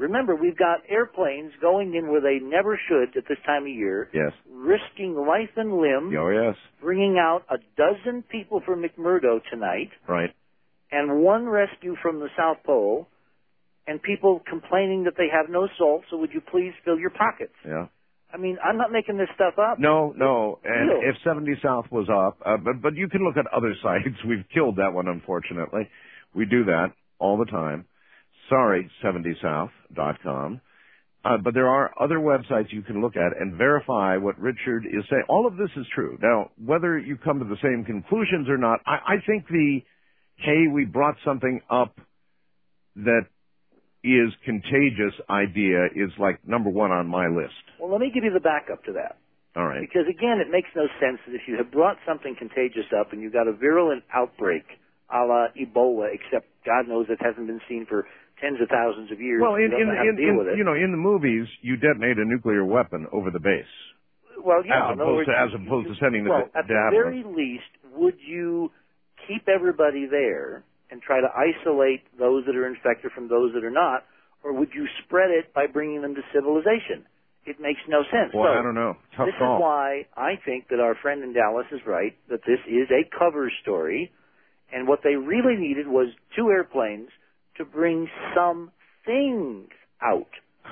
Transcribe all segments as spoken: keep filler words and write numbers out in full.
Remember, we've got airplanes going in where they never should at this time of year. Yes. Risking life and limb. Oh, yes. Bringing out a dozen people from McMurdo tonight. Right. And one rescue from the South Pole. And people complaining that they have no salt, so would you please fill your pockets? Yeah. I mean, I'm not making this stuff up. No, no. And Real. if seventy South was up, uh, but, but you can look at other sites. We've killed that one, unfortunately. We do that all the time. Sorry, seventy south dot com. Uh, but there are other websites you can look at and verify what Richard is saying. All of this is true. Now, whether you come to the same conclusions or not, I, I think the, hey, we brought something up that is contagious idea is like number one on my list. Well, let me give you the backup to that. All right. Because, again, it makes no sense that if you have brought something contagious up and you got a virulent outbreak a la Ebola, except God knows it hasn't been seen for tens of thousands of years. Well, in, you in, don't know how to in, deal in with it. you know, in the movies, you detonate a nuclear weapon over the base. Well, yeah. As opposed, words, to, as opposed to sending the well, at the very least, would you keep everybody there and try to isolate those that are infected from those that are not, or would you spread it by bringing them to civilization? It makes no sense. Well, so, I don't know. Tough this call. is why I think that our friend in Dallas is right, that this is a cover story, and what they really needed was two airplanes to bring some things out.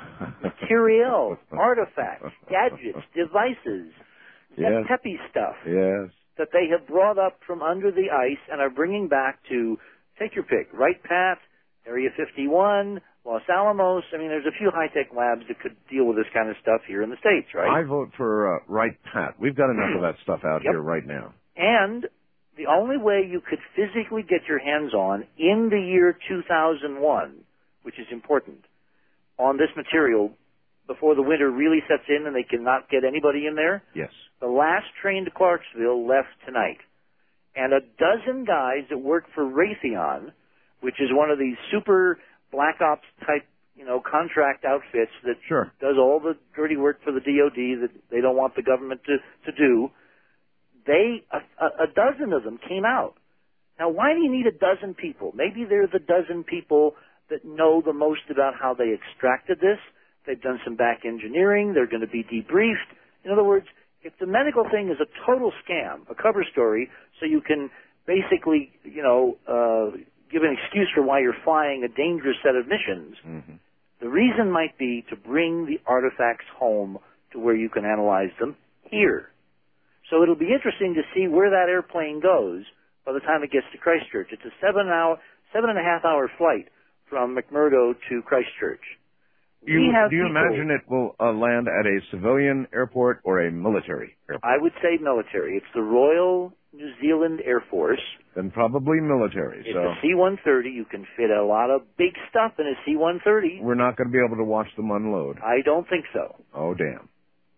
Material, artifacts, gadgets, devices, yes. that peppy stuff Yes. that they have brought up from under the ice and are bringing back to, take your pick, Wright Pat, Area fifty-one, Los Alamos. I mean, there's a few high-tech labs that could deal with this kind of stuff here in the States, right? I vote for uh, Wright Pat. We've got enough of that stuff out Yep. here right now. And the only way you could physically get your hands on in the year two thousand one, which is important, on this material before the winter really sets in and they cannot get anybody in there, Yes. the last train to Clarksville left tonight. And a dozen guys that work for Raytheon, which is one of these super black ops type, you know, contract outfits that Sure. does all the dirty work for the D O D that they don't want the government to, to do, they, a, a dozen of them came out. Now, why do you need a dozen people? Maybe they're the dozen people that know the most about how they extracted this. They've done some back engineering. They're going to be debriefed. In other words, if the medical thing is a total scam, a cover story, so you can basically, you know, uh, give an excuse for why you're flying a dangerous set of missions, Mm-hmm. the reason might be to bring the artifacts home to where you can analyze them here. So it'll be interesting to see where that airplane goes by the time it gets to Christchurch. It's a seven hour, seven and a half hour flight from McMurdo to Christchurch. Do you, We have do you people- imagine it will uh, land at a civilian airport or a military airport? I would say military. It's the Royal New Zealand Air Force. Then probably military. It's so a C one thirty. You can fit a lot of big stuff in a C one thirty. we're not going to be able to watch them unload. I don't think so. Oh, damn.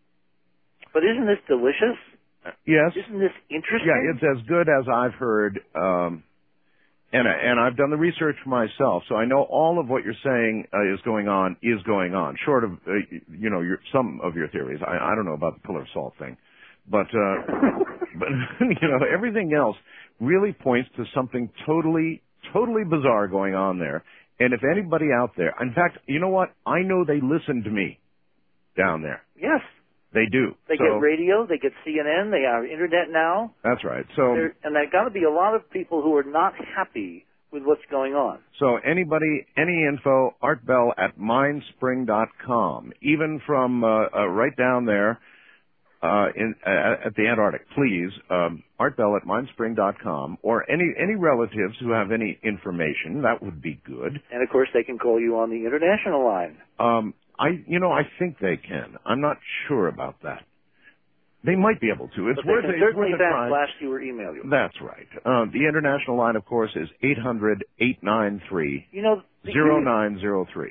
But isn't this delicious? Yes. Isn't this interesting? Yeah, it's as good as I've heard, um, and and I've done the research myself, so I know all of what you're saying uh, is going on is going on. Short of uh, you know your, some of your theories, I, I don't know about the pillar of salt thing, but uh, but you know everything else really points to something totally totally bizarre going on there. And if anybody out there, in fact, you know what? I know they listen to me down there. Yes. They do. They so, get radio, they get C N N, they have internet now. That's right. So, There, and there got to be a lot of people who are not happy with what's going on. so anybody, any info, Art Bell at mindspring dot com. Even from uh, uh, right down there uh, in uh, at the Antarctic, please, um, Art Bell at mindspring dot com, or any any relatives who have any information, that would be good. And of course, they can call you on the international line. Um, I, you know, I think they can. I'm not sure about that. They might be able to. It's But worth they it. can It's certainly worth a fast try. blast you or email you. That's right. Uh, the international line, of course, is eight hundred, eight nine three, You know, the zero nine zero three.